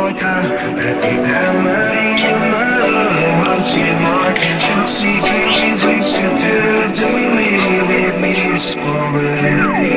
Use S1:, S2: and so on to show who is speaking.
S1: more time. Let me hammer in my once you more attention seeking. Please you do me, leave me, spoil